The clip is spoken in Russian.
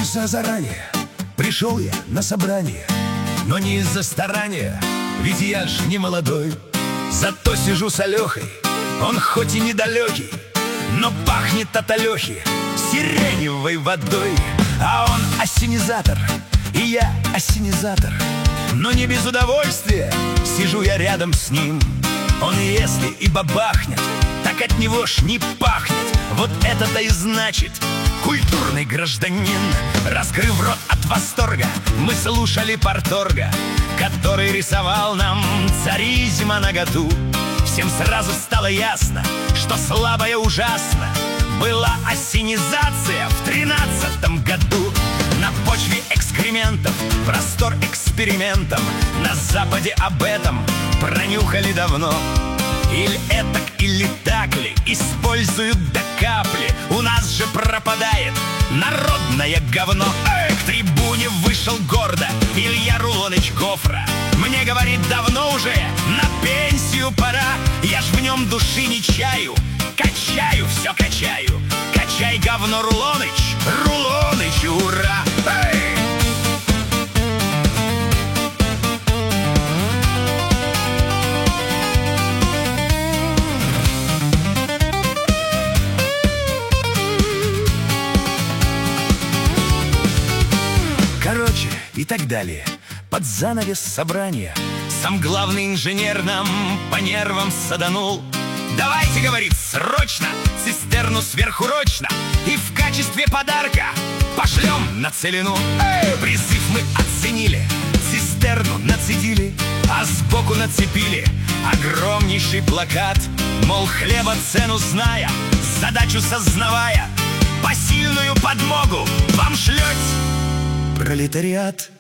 часа заранее пришел я на собрание, но не из-за старания, ведь я ж не молодой. Зато сижу с Алехой, он хоть и недалекий, но пахнет от Алехи сиреневой водой. А он ассенизатор, и я ассенизатор, но не без удовольствия сижу я рядом с ним. Он если и бабахнет, так от него ж не пахнет. Вот это-то и значит культурный гражданин. Раскрыв рот от восторга, мы слушали парторга, который рисовал нам царизма наготу. Всем сразу стало ясно, что слабая ужасно была ассенизация в 13-м году. На почве экскрементов простор экспериментом. На Западе об этом пронюхали давно. Или этак, или так ли, используют до капли. У нас же пропадает народное говно. К трибуне вышел гордо Илья Рулоныч Гофра. Мне говорит, давно уже на пенсию пора. Я ж в нем души не чаю, качаю, все качаю. Качай говно, Рулоныч, Рулоныч, ура! Короче, и так далее. Под занавес собрания сам главный инженер нам по нервам саданул. Давайте, говорит, срочно цистерну сверхурочно и в качестве подарка пошлем на целину. Призыв мы оценили, цистерну нацедили, а сбоку нацепили огромнейший плакат. Мол, хлеба цену зная, задачу сознавая, посильную подмогу вам шлет пролетариат.